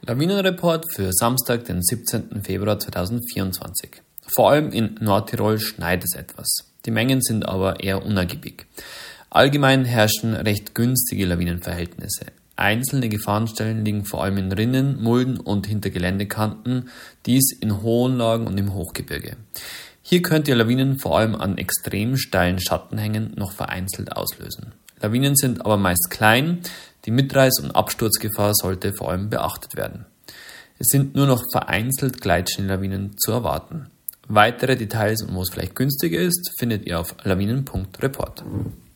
Lawinenreport für Samstag, den 17. Februar 2024. Vor allem in Nordtirol schneit es etwas. Die Mengen sind aber eher unergiebig. Allgemein herrschen recht günstige Lawinenverhältnisse. Einzelne Gefahrenstellen liegen vor allem in Rinnen, Mulden und hinter Geländekanten, dies in hohen Lagen und im Hochgebirge. Hier könnt ihr Lawinen vor allem an extrem steilen Schattenhängen noch vereinzelt auslösen. Lawinen sind aber meist klein, die Mitreiß- und Absturzgefahr sollte vor allem beachtet werden. Es sind nur noch vereinzelt Gleitschnelllawinen zu erwarten. Weitere Details und wo es vielleicht günstiger ist, findet ihr auf lawinen.report.